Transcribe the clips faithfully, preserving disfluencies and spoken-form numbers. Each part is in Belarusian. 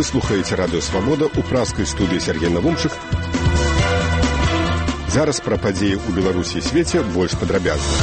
Вы слухаеце радыё «Свабода», у праскай студыі Сергей Навумчык. Зараз пра падзеі ў Беларусі і свеце больш падрабязна.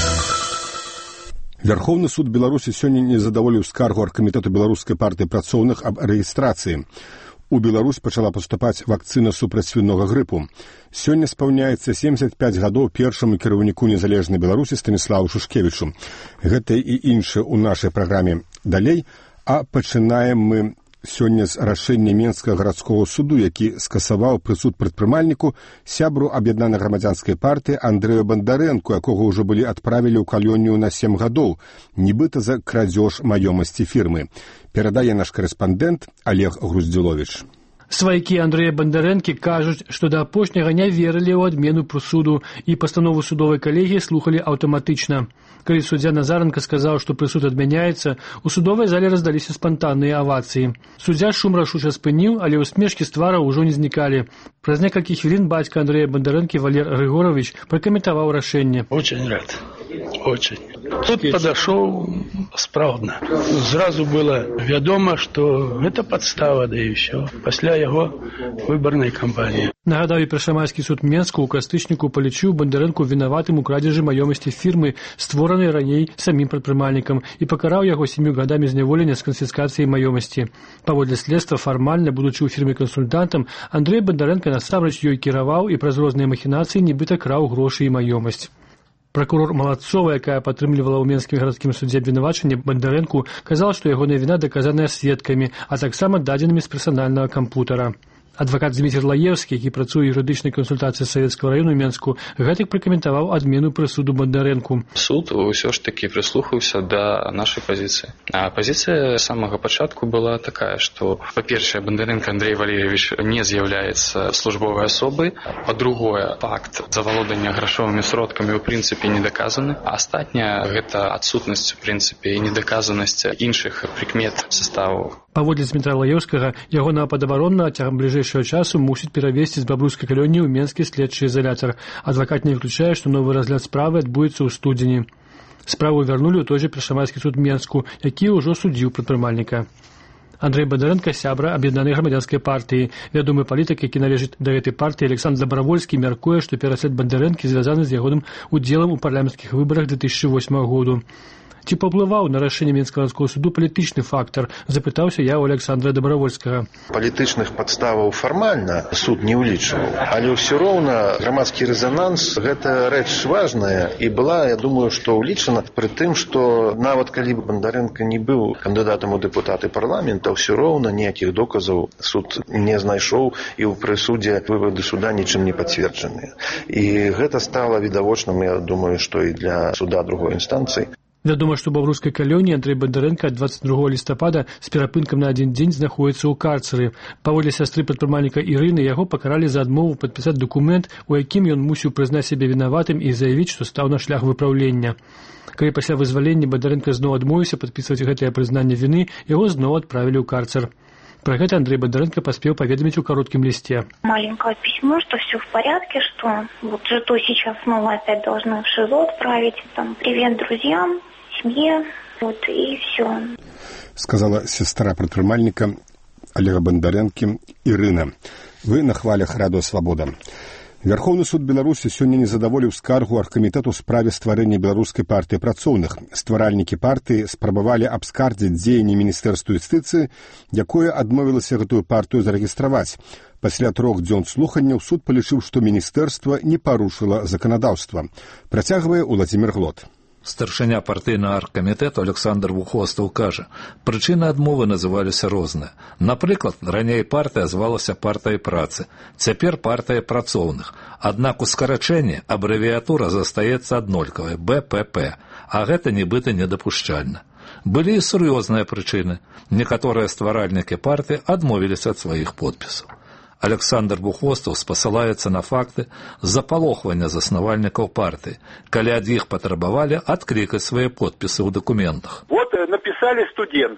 Вярхоўны суд Беларусі сёння не задаволіў скаргу аргкамітэту беларускай партыі працоўных аб рэгістрацыі. У Беларусь пачала паступаць вакцына супраць свінога грыпу. Сёння спаўняецца семдзесят пяць гадоў першаму кіраўніку незалежнай Беларусі Станіславу Шушкевічу. Гэта і іншае ў нашай праграме далей, а пачынаем мы сёння з рашэння Менскага гарадскога суду, які скасаваў прысуд прадпрымальніку сябру аб'яднанай грамадзянскай партыі Андрэю Бандарэнку, якога ўжо былі адправілі ў калонію на сем гадоў, нібыта за крадзеж маёмасці фірмы. Перадае наш корэспандэнт Олег Груздзіловіч. Сваякі Андрэя Бандарэнкі кажуць, што да апошняга не верылі ў адмену прысуду і пастанову судовай калегіі слухалі аўтаматычна. Калі суддзя Назаренко сказаў, што прысуд адмяняецца, у судовай зале раздаліся спантанныя авацыі. Суддзя шум рашуча спыніў, але ўсмешкі з твара ўжо не знікалі. Праз некалькі хвілін бацька Андрэя Бандарэнкі Валер Григорович пракаментаваў рашэнне. Очень рад. Очень. Тут подошел справно. Сразу было вядома, что это подстава, да и все. Пасля яго выборной кампании. Нагадаю, Першамайскі суд Менску ў кастычніку палічыў Бандарэнку вінаватым у крадзежы маёмасці фірмы, створанай раней самім прадпрымальнікам, і пакараў яго сямю гадамі зняволення з канфіскацыяй маёмасці. Паводле следства, фармальна, будучы ў фірме кансультантам, Андрэй Бандарэнка насамрэч ёй кіраваў і праз розныя махінацыі нібыта краў грошы і маёмасць. Пракурор Малацова, якая падтрымлівала ў Менскім гарадскім судзе абвінавачанне Бандарэнку, казала, што ягоная віна даказаная сведкамі, а таксама дадзенымі з персанальнага кампутара. Адвакат Дмітрий Лаевскі, які працуе ў юрыдычнай кансультацыі Савецкага раёну Менску, гэтак пракаментаваў адмену прысуду Бандарэнку. Суд ўсё ж такі прыслухаўся да нашай пазіцыі. А пазіцыя з самага пачатку была такая, што, па-першае, Бандарэнка Андрей Валерьевич не з'яўляецца службовай асобай, па-другое, факт завалодання грашовымі сродкамі ў прынцыпе не даказаны, а астатняе гэта адсутнасць у прынцыпе і недаказанасць іншых прыкмет саставу. Паводле Дмітра Лаевскага, ягонага падабароннага цягам бліжэйшага часу мусіць перавесці з бабруйскай калоніі ў Менскі следчы изалятар. Адвакат не выключае, што новы разгляд справы адбудзецца ў студзені. Справу вярнулі ў той жа Першамайскі суд Менску, які ўжо судзіў прадпрымальніка. Андрэй Бандарэнка сябра аб'яднанай грамадзянскай партыі. Вядомы палітык, які належыць да гэтай партыі, Александр Добравольскі, мяркуе, што пераслед Бандарэнкі звязаны з ягоным удзелам у парламенцкіх выбарах две тысячи восьмага году. Ці паўплываў на рашэнне Менскага гарадскога суду палітычны фактар, запытаўся я ў Александра Добравольскага. Палітычных падставаў фармальна суд не ўлічваў, але ўсё роўна грамадскі рэзананс гэта рэч важная і была, я думаю, што ўлічана пры тым, што нават калі б Бандарэнка не быў кандыдатам у дэпутаты парламента, ўсё роўна ніякіх доказаў суд не знайшоў і ў прысудзе вывады суда нічым не пацверджаныя. І гэта стала відавочным, я думаю, што і для суда другой інстанцыі. Вядома, што ў бабруйскай калоніі Андрэй Бандарэнка двадцать другого лістапада з перапынкам на адзін дзень знаходіцца ў карцары. Паводле сястры прадпрымальніка Ірыны, яго пакаралі за адмову падпісаць дакумент, у якім ён мусіў прызнаць сябе вінаватым і заявіць, што стаў на шлях выпраўлення. Калі пасля вызвалення Бандарэнка зноў адмовіўся падпісваць гэтае прызнанне віны, яго зноў адправілі ў карцар. Про это Андрей Бандарэнка поспел поведомить в коротком листе. Маленькое письмо, что все в порядке, что вот житу сейчас снова опять должны в ШИЗО отправить. Там, привет друзьям, семье, вот и все. Сказала сестра прадпрымальніка Олега Бандарэнкі Ірына. Вы на хвалях радыё «Свабода». Вярхоўны суд Беларусі сёння не задаволіў скаргу аргкамітэту ў справе стварэння беларускай партыі працоўных. Стваральнікі партыі спрабавалі абскардзіць дзеянні міністэрства юстыцыі, якое адмовілася гэтую партыю зарэгістраваць. Пасля трох дзён слуханняў суд палічыў, што міністэрства не парушыла заканадаўства. Працягвае Уладзімір Глот. Старшыня партыйнага аргкамітэту Александр Вухостаў кажа, прычыны адмовы называліся розныя. Напрыклад, раней партыя звалася партыяй працы, цяпер партыя працоўных. Аднак у скарачэнні абрэвіятура застаецца аднолькавай – бэ пэ пэ, а гэта нібыта недапушчальна. Былі і сур'ёзныя прычыны. Некаторыя стваральнікі партыі адмовіліся ад сваіх подпісаў. Александр Бухостаў спасылаецца на факты запалохвання заснавальнікаў партыі, калі ад іх патрабавалі адклікаць свае подпісы ў дакументах. Вот написали студенты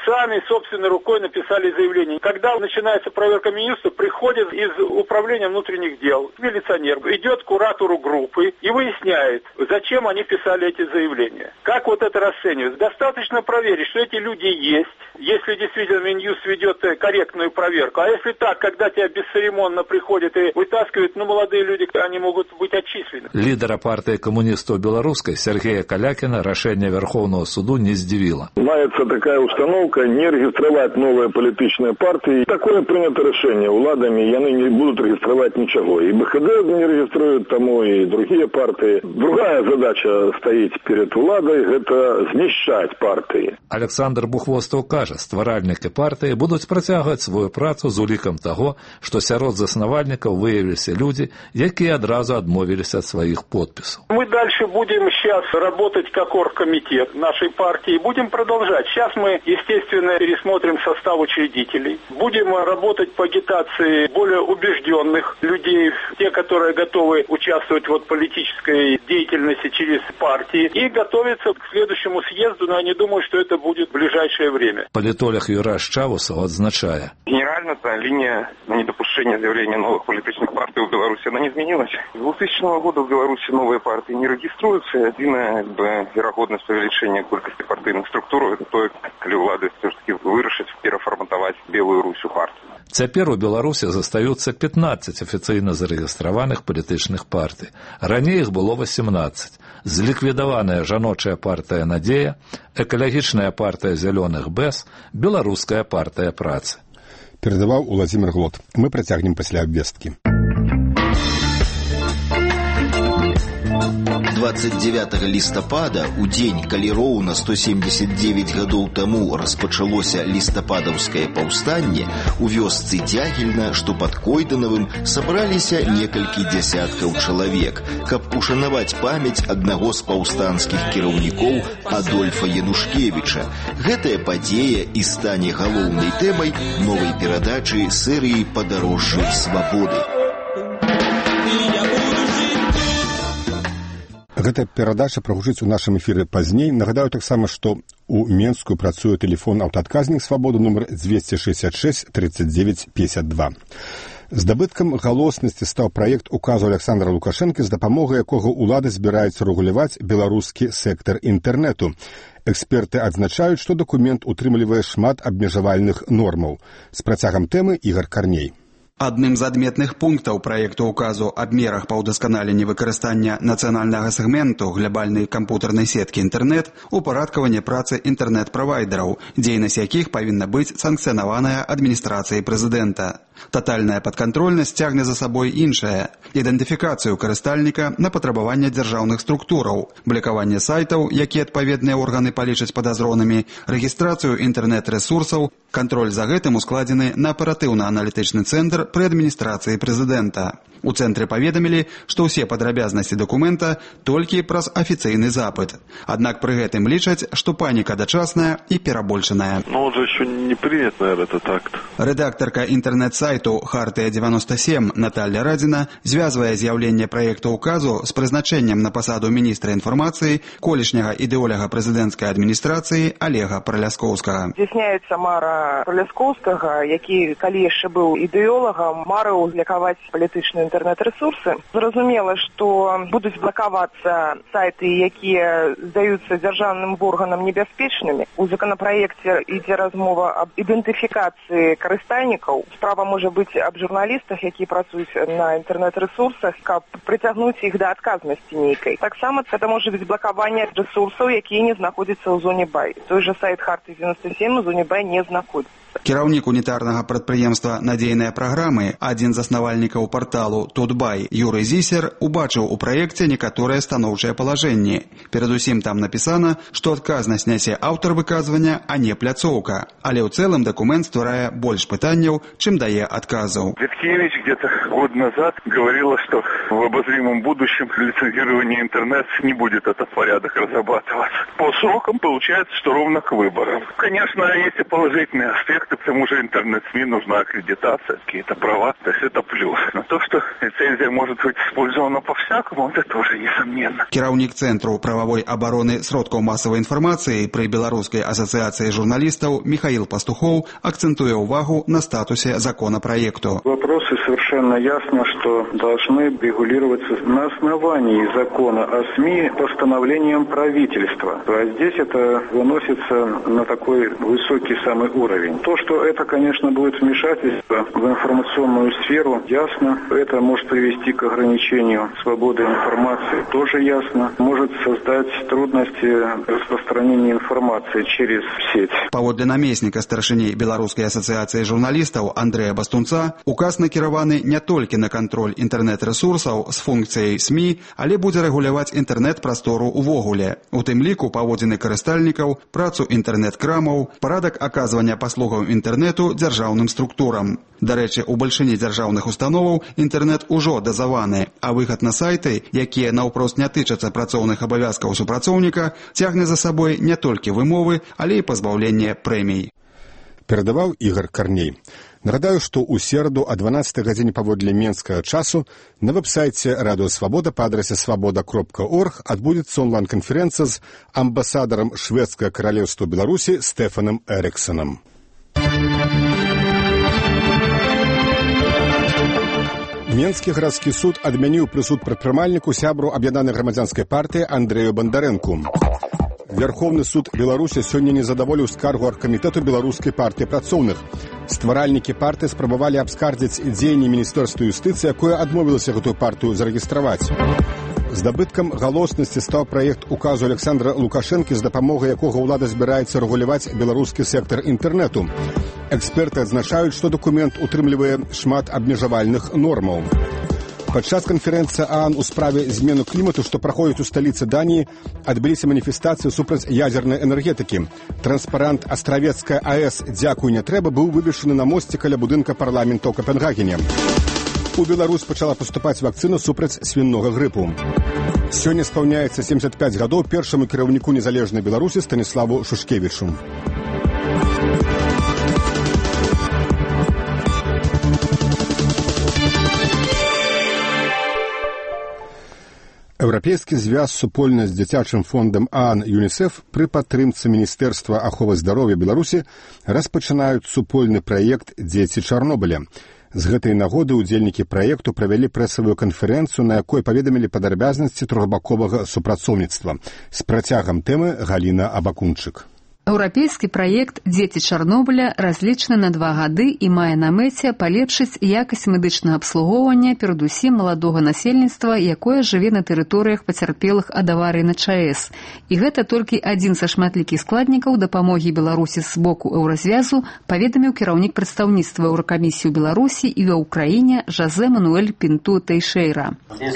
сами собственной рукой написали заявление. Когда начинается проверка Минюста, приходит из управления внутренних дел милиционер, идет к куратору группы и выясняет, зачем они писали эти заявления. Как вот это расценивать? Достаточно проверить, что эти люди есть, если действительно Минюст ведет корректную проверку. А если так, когда тебя бесцеремонно приходят и вытаскивают, ну, молодые люди, они могут быть отчислены. Лидера партии коммунистов белорусской Сергея Калякина решение Верховного суду не сдивило. Мається такая установка не регистрировать новые политические партии. Такое принято решение уладами, и они не будут регистрировать ничего. И БХД не регистрируют тому, и другие партии. Другая задача стоит перед уладой – это знищать партии. Александр Бухвостов каже, стваральники партии будут протягивать свою працу з улікам того, что сярод заснавальников выявились люди, которые одразу отмовились от своих подписей. Мы дальше будем сейчас работать как оргкомитет нашей партии, будем продолжать. Сейчас мы, естественно, пересмотрим состав учредителей. Будем работать по агитации более убежденных людей, те, которые готовы участвовать в политической деятельности через партии, и готовиться к следующему съезду, но я не думаю, что это будет в ближайшее время. Политолог Юраш Чавусов отзначає. Генерально-то линия на недопущение заявления новых политических партий в Беларуси, она не изменилась. С двухтысячного года в Беларуси новые партии не регистрируются. Единая вероятность увеличения колькости партийных структур – это то, коли влады все-таки вырашить, переформатовать Белую Русь у партии. Цяпер у Беларусі застаюцца пятнадцать афіцыйна зарэгістраваных палітычных партый. Раней іх было восемнадцать. Зліквідаваная жаночая партыя «Надзея», экалагічная партыя «Зялёных БЭС», беларуская партыя працы. Перадаваў Уладзімір Глот. Мы працягнем пасля абвесткі. двадцать девятого лістапада, у дзень, калі роўна сто семьдесят девять гадоў таму распачалося лістападаўскае паўстанне, у вёсцы Дзягельна, што пад Койданавым, сабраліся некалькі дзясяткаў чалавек, каб ушанаваць памяць аднаго з паўстанцкіх кіраўнікоў Адольфа Янушкевіча. Гэтая падзея і стане галоўнай тэмай новай перадачы серыі «Падарожжы свабоды». Гэта перадача прагучыць у нашым эфіры пазней. Нагадаю таксама, што у Менску працуе тэлефон аўтаадказнік «Свабоды» нумар двести шестьдесят шесть тридцать девять пятьдесят два. Здабыткам галоснасці стаў праект указу Александра Лукашэнкі, з дапамогай якога ўлада збіраецца рэгуляваць беларускі сектар інтэрнэту. Эксперты адзначаюць, што дакумент утрымлівае шмат абмежавальных нормаў. З працягам тэмы Ігар Карней. Адным з адметных пунктаў праекту ўказу аб мерах па ўдасканаленні выкарыстання нацыянальнага сегменту глобальнай кампутарнай сеткі інтэрнэт упарадкаванне працы інтэрнэт-правайдераў, дзейнасць якіх павінна быць санкцыянаваная адміністрацыяй прэзідэнта. Татальная падкантрольнасць цягне за сабой іншае – ідэнтыфікацыю карыстальніка на патрабаванне дзяржаўных структураў, блакаванне сайтаў, якія адпаведныя органы палічаць падазронымі, рэгістрацыю інтэрнэт-рэсурсаў, кантроль за гэтым ускладзены на аператыўна-аналітычны цэнтр пры адміністрацыі прэзідэнта. У цэнтры паведамілі, што ўсе падрабязнасці дакумента толькі праз афіцыйны запыт. Аднак пры гэтым лічаць, што паніка дачасная і перабольшаная. Ну, он же еще не принят, наверное, этот акт. Рэдактарка інтэрнэт-сайту «Хартыя девяносто семь» Наталья Радзіна звязвае з'яўленне праекту ўказу з прызначэннем на пасаду міністра інфармацыі колішняга ідэоляга прэзідэнцкай адміністрацыі Олега Праляскоўскага. Здзяйсняецца мара Праляскоўскага, які, калі яшчэ быў ідэолагам, марыў лекаваць палітычную інтэрнэт-рэсурсы. Зразумела, што будуць блакавацца сайты, якія здаюцца дзяржаўным органам небяспечнымі. У законапраекце ідзе размова аб ідэнтыфікацыі карыстальнікаў. Справа можа быць аб журналістах, якія працуюць на інтэрнэт-рэсурсах, каб прыцягнуць іх да адказнасці нейкай. Таксама гэта можа быць блакаванне рэсурсаў, якія не знаходзяцца ў зоне бай. Той жа сайт Харты девяносто семь у зоне бай не знаходзіцца. Кіраўнік унітарнага прадпрыемства «Надзейныя праграмы», адзін з заснавальнікаў парталу «Тутбай» Юрый Зісер убачыў у праекце некаторыя станоўчыя палажэнні. Перадусім там напісана, што адказнасць нясе аўтар выказвання, а не пляцоўка. Але ў цэлым дакумент стварае больш пытанняў, чым дае адказаў. Виткевич где-то год назад говорила, что в обозримом будущем лицензирование интернет не будет этот порядок разрабатываться. По срокам получается, что ровно к выборам. Конечно, есть и положительный аспект. некоторым уже интернет-СМИ нужна аккредитация, какие-то права, то есть это плюс. Но то, что лицензия может быть использована по-всякому, это тоже несомненно. Кіраўнік Цэнтру правовой обороны сродкаў массовой информации при Белорусской ассоциации журналистов Михаил Пастухов акцентуя увагу на статусе законопроекту. Вопросы совершенно ясно, что должны регулироваться на основании закона о СМИ постановлением правительства. А здесь это выносится на такой высокий самый уровень. То, что это, конечно, будет вмешательство в информационную сферу, ясно. Это может привести к ограничению свободы информации, тоже ясно. Может создать трудности распространения информации через сеть. Паводле наместника старшыні Белорусской ассоциации журналистов Андрея Бастунца, указ накіраваны не толькі на контроль інтэрнэт-рэсурсаў з функцыяй СМИ, але будзе рэгуляваць інтэрнэт-прастору увогуле. У тым ліку паводзіны карыстальнікаў, працу інтэрнэт-крамаў, парадак аказвання паслугаў інтэрнэту дзяржаўным структурам. Дарэчы, у бальшыні дзяржаўных установаў інтэрнэт ужо дазаваны, а выхад на сайты, якія наўпрост не тычацца працоўных абавязкаў супрацоўніка, цягне за сабой не толькі вымовы, але і пазбаўленне прэмій. Перадаваў Ігор Карней. Нагадаю, што ў сераду о дванаццатай гадзіне паводле менскага часу на вэб-сайце Радыё Свабода па адрасе свабода кропка орг адбудзецца онлайн-канферэнцыя з амбасадарам Шведскага каралеўства Беларусі Стэфанам Эрыксонам. Менскі гарадскі суд адмяніў прысуд прадпрымальніку сябру аб'яднанай грамадзянскай партыі Андрэю Бандарэнку. Верховны суд Беларусі сёння не задаволіў скаргу аргкамітэту беларускай партыі працоўных. Стваральнікі партыі спрабавалі абскардзіць дзеянні міністэрства юстыцыі, якое адмовілася гэтую партыю зарэгістраваць. Здабыткам галоснасці стаў праект указу Александра Лукашэнкі, з дапамогай якога ўлада збіраецца рэгуляваць беларускі сектар інтэрнэту. Эксперты адзначаюць, што дакумент утрымлівае шмат абмежавальных нормаў. Падчас канферэнцыі ААН у справе змену клімату, што праходзіць у сталіцы Даніі, адбыліся маніфестацыі супраць ядзернай энергетыкі. Транспарант Астравецкая АЭС «Дзякуй, не трэба» быў вывешаны на мосце каля будынка парламента ў Капенгагене. У Беларусь пачала паступаць вакцына супраць свіннога грыпу. Сёння спаўняецца семьдесят пять гадоў першаму кіраўніку незалежнай Беларусі Станіславу Шушкевічу. Еўрапейскі звяз супольна з дзіцячым фондам ААН ЮНІСЕФ пры падтрымцы Міністэрства аховы здароўя Беларусі распачынаюць супольны праект «Дзеці Чарнобыля». З гэтай нагоды ўдзельнікі праекту правялі прэсавую канферэнцыю, на якой паведамілі падрабязнасці трохбаковага супрацоўніцтва. З працягам тэмы Галіна Абакунчык. Еўрапейскі праект «Дзеці Чарнобыля» разлічаны на два гады і мае на мэце палепшыць якасць медычнага абслугоўвання перадусім маладога насельніцтва, якое жыве на тэрыторыях пацярпелых ад аварыі на ЧАЭС. І гэта толькі адзін са шматлікіх складнікаў дапамогі Беларусі з боку Еўразвязу, паведаміў кіраўнік прадстаўніцтва Еўракамісіі ў Беларусі і ва Ўкраіне Жозе Мануэль Пінту Тэйшэйра.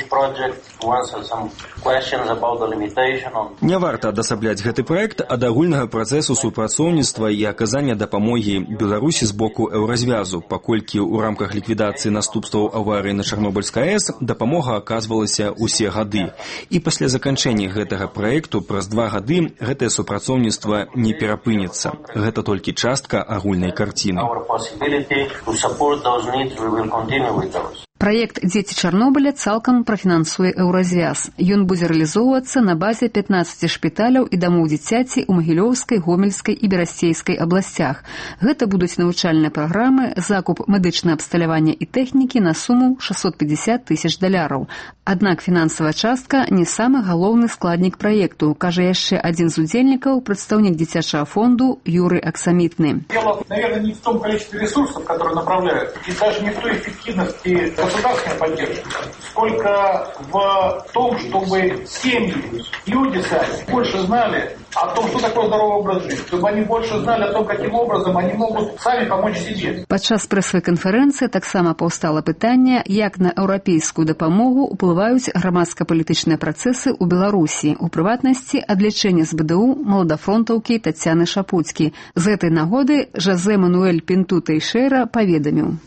Не варта адасабляць гэты праект ад агульнага працэсу супрацоўніцтва і аказання дапамогі Беларусі з боку Еўразвязу, паколькі ў рамках ліквідацыі наступстваў аварыі на Чарнобыльскай АЭС дапамога аказвалася ўсе гады. І пасля заканчэння гэтага праекту праз два гады гэтае супрацоўніцтва не перапыніцца. Гэта толькі частка агульнай карціны. Праект «Дзеці Чарнобыля» цалкам прафінансуе Еўразвяз. Ён будзе рэалізоўвацца на базе пятнаццаці шпіталяў і дамоў дзіцяці ў Магілёўскай, Гомельскай і Берасцейскай абласцях. Гэта будуць навучальныя праграмы, закуп медычнае абсталявання і тэхнікі на суму шестьсот пятьдесят тысяч даляраў. Аднак фінансавая частка не самы галоўны складнік праекту, кажа яшчэ адзін з удзельнікаў, прадстаўнік дзіцячага фонду Юрый Аксамітны. Дело, наверное, не в том количестве ресурсов, которые направляют, и даже не в той эффективности государственной поддержки, сколько в том, чтобы семьи, люди сами больше знали о том, что такое здоровый образ жизни, чтобы они больше знали о том, каким образом они могут сами помочь себе. Падчас прэсавай канферэнцыі таксама паўстала пытанне, як на еўрапейскую дапамогу ўплываюць грамадска-палітычныя працэсы ў Беларусі, у прыватнасці адлічэння з БДУ маладафронтаўкі Тацяны Шапуцкі. З гэтай нагоды Жозе Мануэль Пінту Тэйшэйра паведаміў.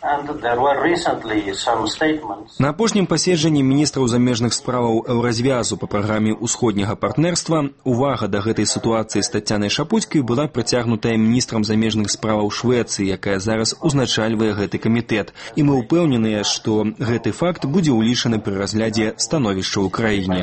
На апошнім паседжанні міністраў замежных справаў Еўразвязу па праграме ўсходняга партнерства увага да гэтай сітуацыі з Таццянай Шапуцькай была працягнутая міністрам замежных справаў Швецыі, якая зараз узначальвае гэты камітэт. І мы ўпэўненыя, што гэты факт будзе ўлічаны пры разглядзе становішча ў краіне.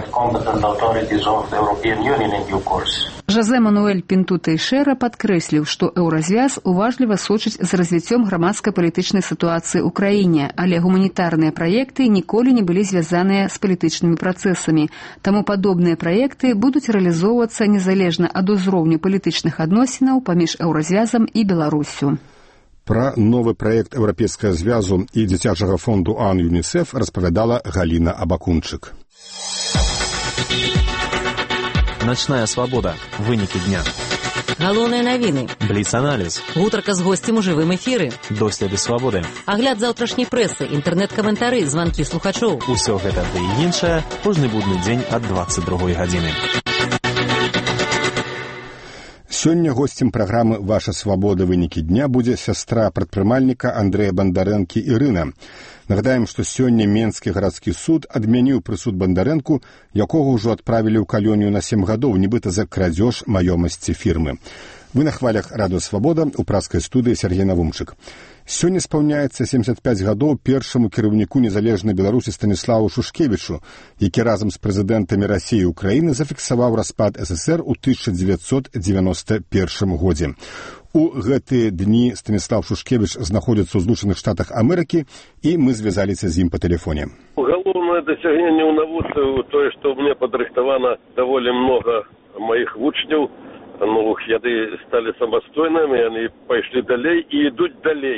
Жозе Мануэль Пінту Тэйшэра падкрэсліў, што Еўразвяз уважліва сочыць з развіццём грамадска-палітычнай сітуацыі ў краіне, але гуманітарныя праекты ніколі не былі звязаныя з палітычнымі працэсамі. Таму падобныя праекты будуць рэалізоўвацца незалежна ад узроўню палітычных адносінаў паміж Еўразвязам і Беларуссю. Пра новы праект Еўрапейскага звязу і дзіцячага фонду ООН ЮНІСЕФ распавядала Галіна Абакунчык. Ночная свабода. Вынікі дня. Галоўныя навіны. Бліц-аналіз. Гутарка з госцем у жывым эфіры. Доследы свабоды. Агляд заўтрашняй прэсы, інтэрнэт-каментары, званкі слухачоў. Усё гэта ды і іншае кожны будны дзень ад дваццаць другой гадзіны. Сёння госцем праграмы «Ваша свабода. Вынікі дня» будзе сястра прадпрымальніка Андрэя Бандарэнкі Ірына. Нагадаем, што сёння Менскі гарадскі суд адмяніў прысуд Бандарэнку, якога ўжо адправілі ў калонію на сем гадоў, нібыта за крадзеж маёмасці фірмы. Вы на хвалях «Радыё Свабода» у праскай студыі Сергей Навумчык. Сёння спаўняецца семдзесят пяць гадоў першаму кіраўніку незалежнай Беларусі Станіславу Шушкевічу, які разам з прэзідэнтамі Расіі і Украіны зафіксаваў распад СССР у тысяча дзевяцьсот дзевяноста першым годзе. У гэтыя дні Станіслав Шушкевіч знаходзіцца ў Злучаных Штатах Амерыкі, і мы звязаліся з ім па тэлефоне. Галоўнае дасягненне ў навуцы тое, што мне падрыхтавана даволі многа маіх вучняў. Ну, яны сталі самастойнымі, яны пайшлі далей і ідуць далей.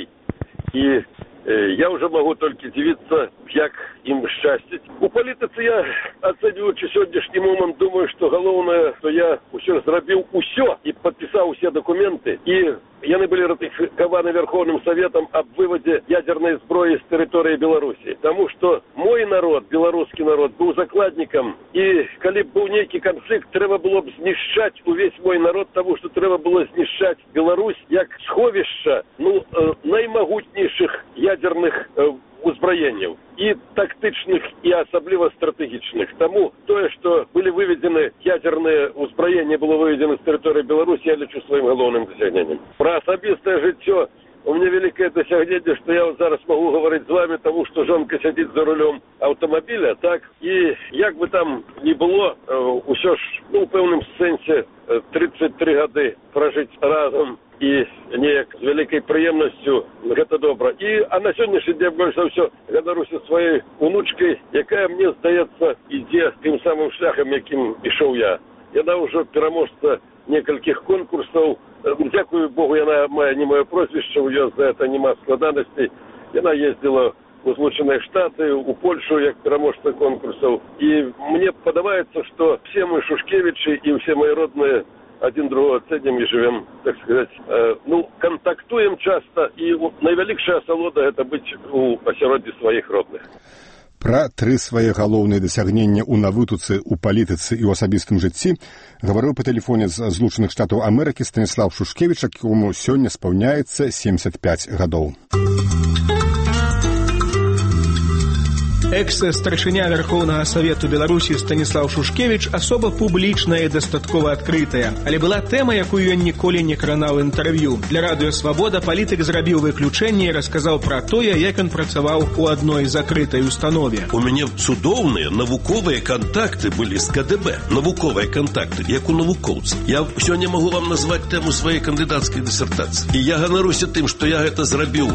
І э, я ўжо магу толькі дзівіцца, як ім шчасціць. У палітыцы я, ацэньваючы сённяшні момант, думаю, што галоўнае, што я ўсё зрабіў усё і падпісаў усе дакументы, і яны былі ратыфікаваны Верховным Советам аб вывадзе ядзернай зброі з тэрыторыі Беларусі. Таму што мой народ, беларускі народ, быў закладнікам, і калі б быў нейкі канфлікт, трэба было б знішчаць увесь мой народ, таму што трэба было знішчаць Беларусь як сховішча ну, э, наймагутнейшых ядзерных э, узбраенняў і тактычных, і асабліва стратэгічных. Таму тое, што былі выведзены ядзерныя ўзбраенні, было выведзена з тэрыторыі Беларусі, я лічу сваім галоўным дасягненнем. Пра асабістае жыццё у меня великое досягнение, что я вот зараз могу говорить с вами, тому что жонка сидит за рулем автомобиля, так, и як бы там ни было, усё ж, ну, в певному сенсі тридцать три гады прожить разом і неяк з великой приємністю, гэта добра. І, а на сьогоднішній день больше за все ганаруся своєю онучкою, яка, мені здається, іде тим самим шляхом, яким ішов я. Яна вже переможця некількох конкурсів. Дякую Богу, яна має не моє прозвище, у нее за це нема складаностей. Яна їздила у Злучені Штати, у Польщу, як переможця конкурсів. І мені подобається, що всі ми Шушкевичі і всі мої родні один другого ценим и живем, так сказать, э, ну, контактуем часто, и наивеликшая асалода это быть у асяроддзі своих родных. Пра тры свае галоўныя дасягнення ў навытуцы, у палітыцы і ў асабістым жыцці гаварыў па тэлефоне з Злучаных Штатаў Амерыкі Станіслав Шушкевіч, якому сёння спаўняецца семьдесят пять гадоў. Экс-старшыня Верховнага Савету Беларусі Станіслав Шушкевіч асоба публічная і дастаткова адкрытая, але была тэма, якую ён ніколі не кранаў інтэрв'ю. Для Радыё Свабода палітык зрабіў выключэнне і расказаў пра тое, як ён працаваў у адной закрытай установе. У мяне цудоўныя навуковыя кантакты былі з ка дэ бэ, навуковыя кантакты, як у навукоўца. Я сёння магу вам назваць тэму сваёй кандыдацкай дысертацыі. І я ганаруся тым, што я гэта зрабіў.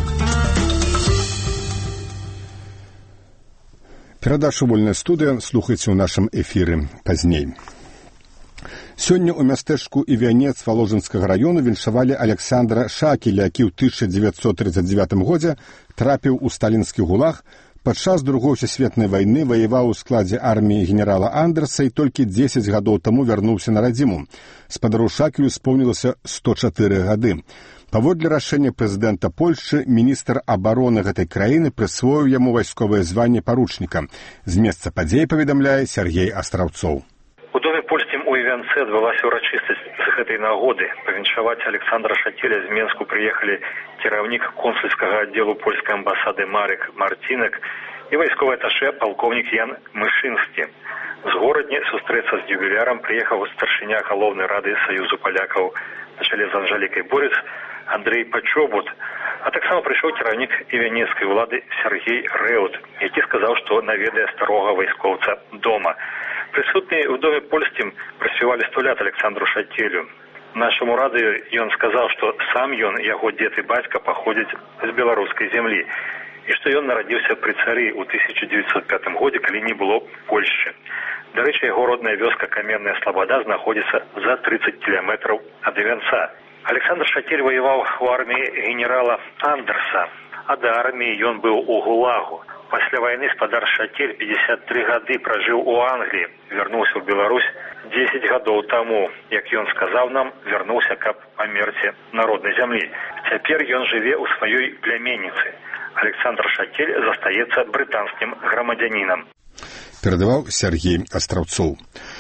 Перадачу «Вольная студыя» слухайце ў нашым эфіры пазней. Сёння ў мястэчку Івянец Валожынскага раёну віншавалі Александра Шакеля, які ў тысяча дзевяцьсот тридцать девятым годзе трапіў у сталінскі гулаг, падчас Другой сусветнай вайны ваяваў у складзе арміі генерала Андерса і толькі дзесяць гадоў таму вярнуўся на радзіму. Спадару Шакелю споўнілася сто чатыры гады. Паводле рашэння прэзідэнта Польшчы, міністр абароны гэтай краіны прысвоіў яму вайсковае званне паручніка. З месца падзей паведамляе Сергей Астраўцоў. У доме польскім у Івянцы адбылася ўрачыстасць з гэтай нагоды. Павіншаваць Александра Шакеля з Менску прыехалі кіраўнік консульскага аддзелу польскай амбасады Марек Марцінак і вайсковы аташэ палкоўнік Ян Мышынскі. З горадні сустрэцца з юбілярам прыехаў старшыня галоўнай рады Саюзу палякаў на чале з Анжалікай Борыц Андрэй Пачобут, а таксама прыйшоў кіраўнік івянецкай улады Сергей Рэут, які сказаў, што наведае старога вайскоўца дома. Прысутныя ў доме польскім праспявалі сто лят Александру Шацелю. Нашаму радыё ён сказаў, што сам ён, яго дзед і бацька паходзяць з беларускай зямлі, і што ён нарадзіўся пры цары ў тысяча дзевяцьсот пятым годзе, калі не было Польшчы. Дарэчы, яго родная вёска Каменная Слабада знаходзіцца за тридцать кіламетраў ад Івянца. Александр Шацель воеваў у арміі генерала Андерса, а да арміі ён быў у ГУЛАГу. Пасля вайны спадар Шацель пятьдесят три гады пражыў у Англіі, вярнуўся ў Беларусь десять гадоў таму. Як ён сказаў нам, вярнуўся, каб памерці на роднай зямлі. Цяпер ён жыве ў сваёй пляменніцы. Александр Шацель застаецца брытанскім грамадзянінам. Перадаваў Сергей Астраўцоў.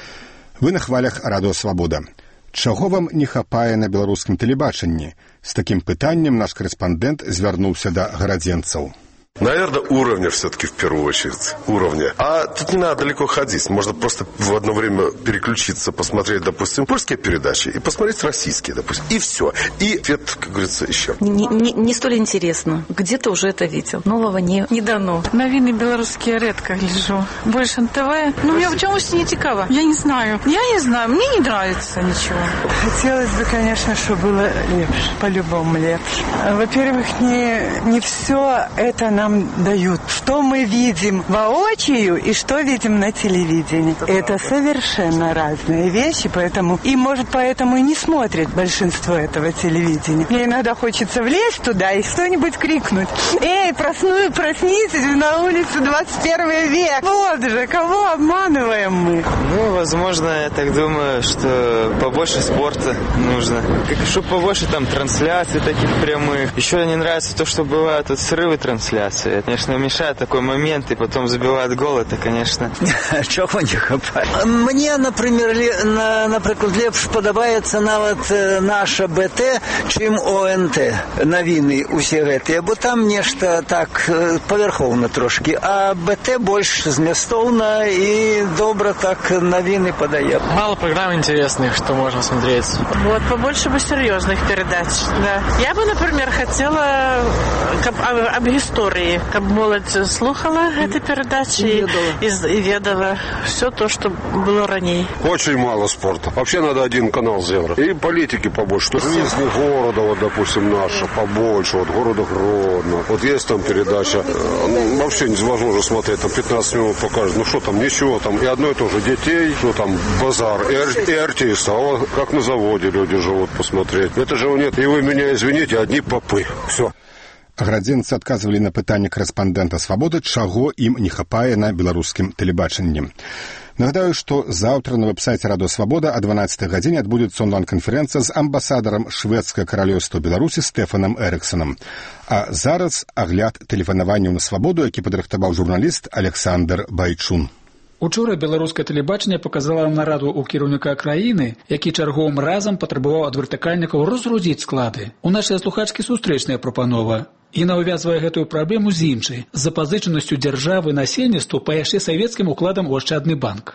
Вы на хвалях радыё «Свабода». Чаго вам не хапае на беларускім тэлебачанні? З такім пытаннем наш корэспандэнт звярнуўся да гарадзенцаў. Наверное, уровня все-таки в первую очередь. Уровня. А тут не надо далеко ходить. Можно просто в одно время переключиться, посмотреть, допустим, польские передачи и посмотреть российские, допустим. И все. И ответ, как говорится, еще. Не, не, не столь интересно. Где-то уже это видел. Нового не, не дано. Новины белорусские редко гляжу. Больше эн тэ вэ. Ну, мне в чомусь не цікаво. Я не знаю. Я не знаю. Мне не нравится ничего. Хотелось бы, конечно, чтобы было лепше. По-любому лепше. Во-первых, не, не все это нам дают. Что мы видим воочию и что видим на телевидении. Это совершенно разные вещи, поэтому и, может, поэтому и не смотрит большинство этого телевидения. Мне иногда хочется влезть туда и что-нибудь крикнуть. Эй, просну, проснитесь, на улице двадцать первый век. Вот же, кого обманываем мы? Ну, возможно, я так думаю, что побольше спорта нужно. Чтобы побольше там трансляций таких прямых. Еще не нравится то, что бывают тут срывы трансляций. Это, конечно, мешает такой момент, и потом забивает гол, это, конечно... Чего не хапает? Мне, например, на, наприклад, лепш подобається навіть наша бэ тэ, чим о эн тэ, новини усі гэтыя, бо там нешта так паверхоўна трошки, а бэ тэ больш змястоўна и добра так новины подает. Мало программ интересных, что можно смотреть. Вот, побольше бы серьезных передач, да. Я бы, например, хотела об, об истории, каб молодь слухала эти передачи и, и, и ведала все то, что было ранее. Очень мало спорта. Вообще надо один канал сделать. И политики побольше. Жизни города, вот, допустим, наша побольше. Вот города Гродно. Вот есть там передача. Ну, вообще невозможно смотреть. Там пятнадцать минут покажут. Ну что там, ничего. Там и одно и то же. Детей, ну там базар. И, ар- и артисты. А вот как на заводе люди живут посмотреть. Это же нет. И вы меня извините, одни попы. Все. Градзенцы адказвалі на пытанне корэспандэнта «Свабоды», чаго ім не хапае на беларускім тэлебачанні. Нагадаю, што заўтра на вэб-сайце радыё «Свабода» о дванаццатай гадзіне адбудзецца онлайн-канферэнцыя з амбасадарам шведскага каралеўства Беларусі Стэфанам Эрыксанам. А зараз агляд тэлефанаванняў на «Свабоду», які падрыхтаваў журналіст Александр Байчун. Учора беларускае тэлебачанне паказала нараду ў кіраўніка краіны, які чарговым разам патрабаваў ад вертыкальнікаў разгрузіць склады. У нашай слухачкі сустрэчная прапанова. Яна ўвязвае гэтую праблему з іншай, з запазычанасцю дзяржавы насельніцтву па яшчэ савецкім укладам у Ашчадны банк.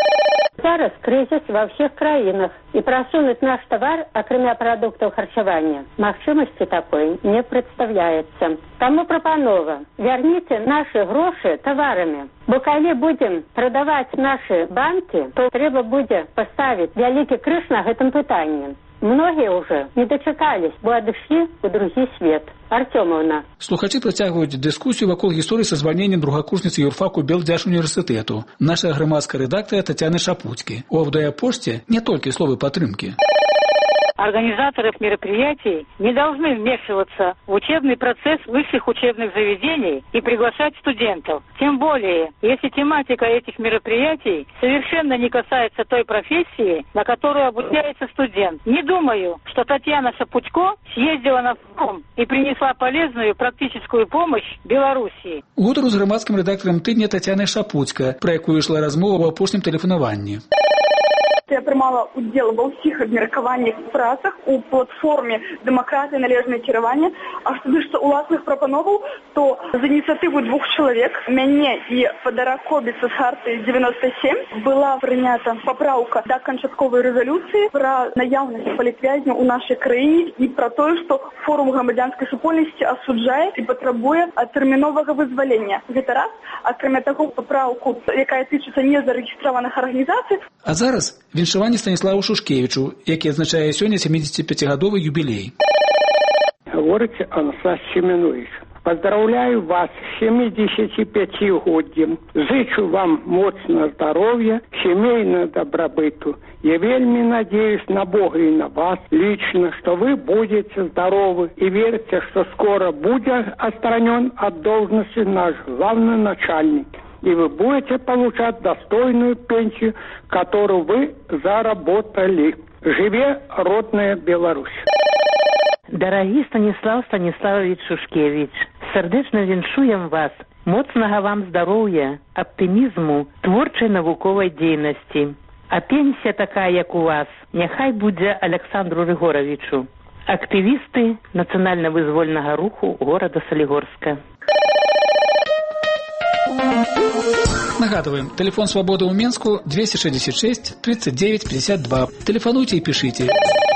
Зараз крызіс ва ўсіх краінах, і прасунуць наш тавар, акрамя прадуктаў харчавання, магчымасці такой не прадстаўляецца. Таму прапанова: вярніце нашы грошы таварамі. Бо калі будзем прадаваць нашы банкі, то трэба будзе паставіць вялікі крыж на гэтым пытанні. Многія ўжо не дачакались, бо адышлі ў другі свет. Артёмаўна. Слухачы працягваюць дыскусію вакол гісторыі са звальненнем другакурсніцы юрфаку Белдзяжуніверсітэту. Наша грамадская рэдактара Татьяна Шапуцкі. У аўдыапошце не толькі словы падтрымкі. Организаторы мероприятий не должны вмешиваться в учебный процесс высших учебных заведений и приглашать студентов. Тем более, если тематика этих мероприятий совершенно не касается той профессии, на которую обучается студент. Не думаю, что Татьяна Шапутько съездила на форум и принесла полезную практическую помощь Белоруссии. Гутару з грамадскім рэдактарам тыдня Татьяна Шапуцька, пра якую ішла размова ў апошнім тэлефанаванні. Я приймала уділ ва всіх обміркуваннях працах у платформі «Демократія, належне керування». А що стосується уласних пропановів, то за ініціативою двох чоловік, мене і Федора Кобіса з Харти дев'яносто сім, була прийнята поправка до кончаткової резолюції про наявність політв'язнів у нашій країні і про те, що форум громадянської супольності осуджає і потребує термінового визволення. Це раз. А крім того, поправку, яка тичиться незареєстрованих організацій. А зараз віншаванне Станіславу Шушкевичу, який адзначае сёння сямідзесятипяцігадовы юбілей. Говорить Анастас Семенович. Поздравляю вас с семидесятипятигодием. Зычу вам моцного здоровья, семейного добробыту. Я вельми надеюсь на Бога и на вас лично, что вы будете здоровы и верьте, что скоро будет отстранен от должности наш главный начальник. И вы будете получать достойную пенсию, которую вы заработали. Живе родная Беларусь! Дорогі Станіслав Станіславович Шушкевич, сердечно віншуем вас, моцнага вам здароўя, аптымізму, творчай навуковай дзейнасці. А пенсія такая, як у вас, няхай будзе Александру Рыгоровичу, актывісты нацыянальна-вызвольнага руху горада Салігорска. Нагадываем, телефон «Свободы» у Менску двести шестьдесят шесть тридцать девять пятьдесят два. Телефонуйте и пишите.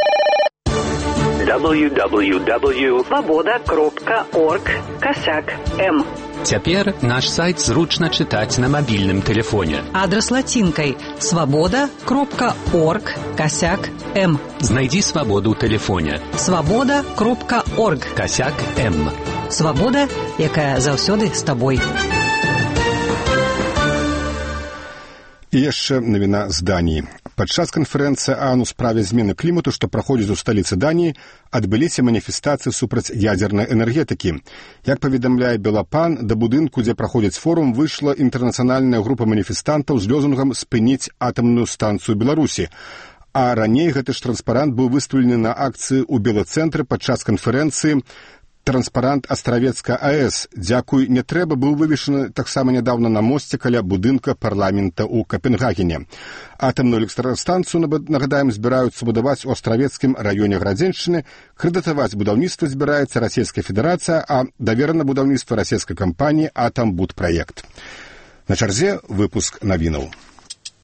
дабл ю дабл ю дабл ю точка свобода крапка орг косяк эм. Цяпер наш сайт зручна чытаць на мабільным тэлефоне. Адрес лацінкай свобода крапка орг косяк эм. Знайдзі свабоду ў тэлефоне. свобода крапка орг косяк эм. Свабода, якая заўсёды з табой. І яшчэ навіна з Даніі. Падчас канферэнцыі ААН у справе змены клімату, што праходзіць у сталіцы Даніі, адбыліся маніфестацыі супраць ядзернай энергетыкі. Як паведамляе Белапан, да будынку, дзе праходзіць форум, выйшла інтэрнацыянальная група маніфестантаў з лозунгам «Спыніць атамную станцыю Беларусі». А раней гэты ж транспарант быў выстаўлены на акцыі ў Белацэнтры падчас канферэнцыі «Транспарант Астравецка АЭС. Дзякуй, не трэба» быў вывешаны таксама нядаўна на мосце каля будынка парламента ў Капенгагене. Атамную электрастанцыю, нагадаем, збіраюцца будаваць у Астравецкім раёне Градзеншчыны. Крэдытаваць будаўніцтва збіраецца Расійская Федэрацыя, а даверана будаўніцтва расійскай кампаніі «Атамбудпраект». На чарзе выпуск навінаў.